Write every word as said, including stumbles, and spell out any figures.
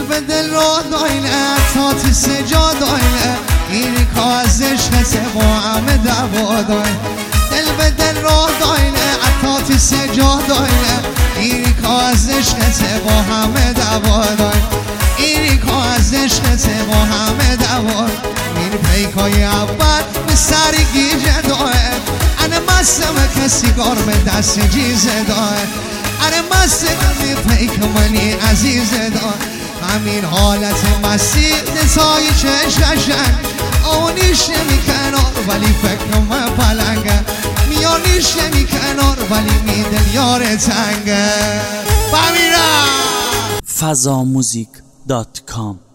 به دل را داینه تا تی سجا داینه اینی که از عشقت با همه دوا داینه دل به دل را داینه تا تی سجا داینه اینی که از عشقت با همه دوا داینه اینی که از عشقت با همه دوا این پیکای اول به سری گیجه داینه انا مستم که سیگار به دست جیزه داینه انا مستم پیک منی عزیزه داینه همین حالت مستی دستای چششن آنیش نمی کنار ولی فکرم پلنگه میانیش نمی کنار ولی میدل یار تنگه بمیرم فضاموزیک دات کام